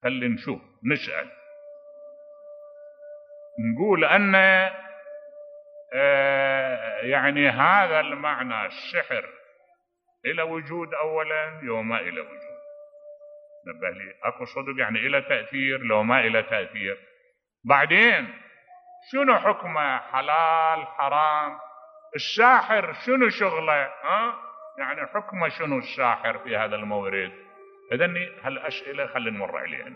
خلي نشوف نسأل. نقول أن يعني هذا المعنى السحر إلى وجود أولا لو ما إلى وجود. نبه لي أكو صدق يعني إلى تأثير لو ما إلى تأثير. بعدين شنو حكمه؟ حلال حرام؟ الساحر شنو شغله؟ يعني حكمه شنو الساحر في هذا المورد؟ إذن هالأسئلة خلينا نمر عليها.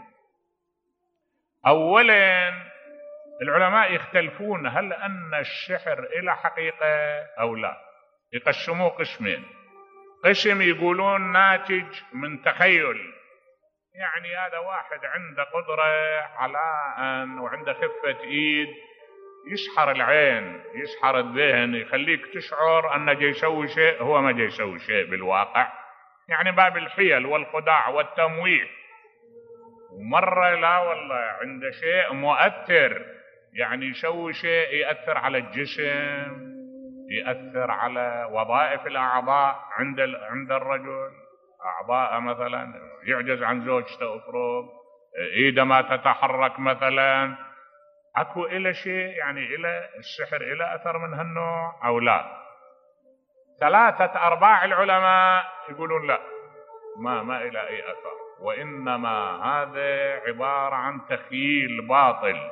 أولا العلماء يختلفون هل أن السحر إلى حقيقة أو لا. يقسموه قسمين. قسم يقولون ناتج من تخيل، يعني هذا واحد عنده قدرة على أن وعنده خفة إيد يسحر العين يسحر الذهن، يخليك تشعر أنه جاي يسوي شيء هو ما جاي يسوي شيء بالواقع، يعني باب الحيل والخداع والتمويه. ومرة لا والله عنده شيء مؤثر، يعني يسوي شيء يأثر على الجسم، يأثر على وظائف الأعضاء عند الرجل، أعضاء مثلا يعجز عن زوجته أفرض، إيده ما تتحرك مثلا. أكو إلى شيء يعني إلى السحر إلى أثر من هالنوع أو لا؟ 3/4 العلماء يقولون لا، ما إلى أي أثر، وإنما هذا عبارة عن تخيل باطل.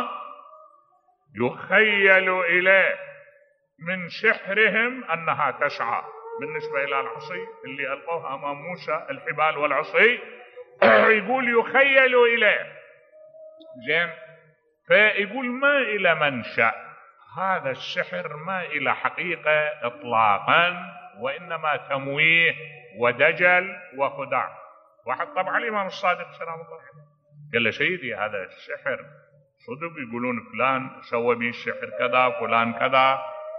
يخيل إليه من سحرهم أنها تسعى. بالنسبة إلى العصي اللي ألقوها أمام موسى، الحبال والعصي، يقول يخيل إليه. زين، فيقول ما إلى منشأ هذا السحر، ما إلى حقيقة إطلاقا، وإنما تمويه ودجل وخداع. واحد طبعا الإمام الصادق سلام الله عليه قال له سيدي هذا السحر صدق، يقولون فلان سوى بي السحر كذا فلان كذا.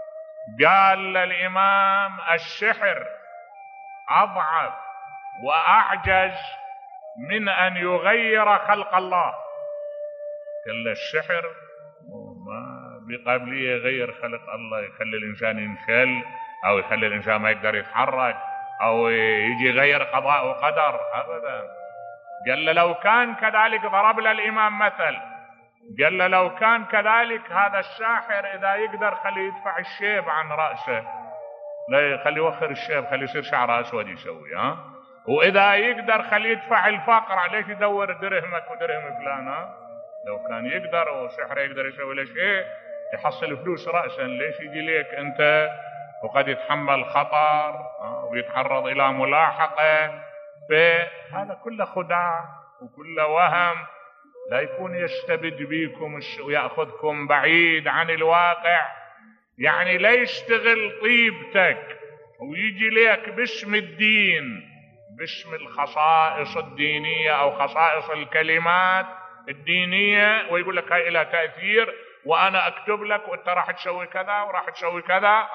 قال الإمام السحر أضعف وأعجز من أن يغير خلق الله. قال له السحر ما بقابلية يغير خلق الله، يخلي الإنسان ينشل أو يخلي الإنسان ما يقدر يتحرك أو يجي يغير قضاء وقدر أبدا. قال له لو كان كذلك، ضرب له الإمام مثل، قال له لو كان كذلك هذا الساحر إذا يقدر خليه يدفع الشيب عن رأسه، لا خليه يوخر الشيب خليه يصير شعره أسود يسوي. وإذا يقدر خليه يدفع الفقر، ليش يدور درهمك ودرهم فلان؟ لو كان يقدر وسحر يقدر يسوي له شيء يحصل فلوس رأسا، ليش يجي ليك أنت وقد يتحمل خطر ويتعرض إلى ملاحقة؟ فهذا كله خداع وكله وهم، لا يكون يستبد بيكم ويأخذكم بعيد عن الواقع. يعني لا يشتغل طيبتك ويجي ليك باسم الدين، باسم الخصائص الدينية أو خصائص الكلمات الدينية، ويقول لك هاي إلى تأثير وأنا أكتب لك وأنت راح تسوي كذا وراح تسوي كذا.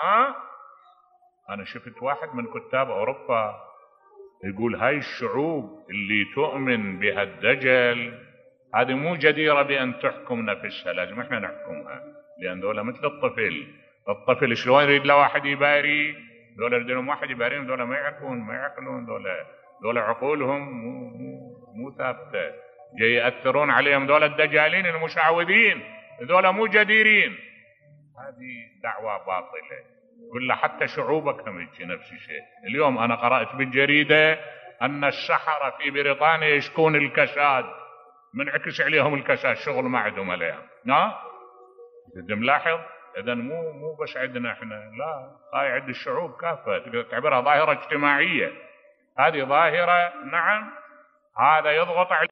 أنا شفت واحد من كتاب أوروبا يقول هاي الشعوب اللي تؤمن بهالدجل هذه مو جديرة بأن تحكم نفسها، لازم احنا نحكمها، لأن دولة مثل الطفل شلون يريد له واحد يباري؟ دولة يريدون واحد يباريهم، دولة ما يعقلون، دولة عقولهم مو ثابتة، جاي يأثرون عليهم. دولة الدجالين المشعوذين، دولة مو جديرين. هذه دعوة باطلة كلها، حتى شعوبك هم نفس الشيء. اليوم أنا قرأت بالجريدة أن السحرة في بريطانيا يشكون الكساد، منعكس عليهم الكساد، شغل ما عندهم عليهم. إذا ملاحظ، إذا مو بس عندنا احنا، لا، هاي عند الشعوب كافة، تقدر تعتبرها ظاهرة اجتماعية. هذه ظاهرة نعم، هذا يضغط على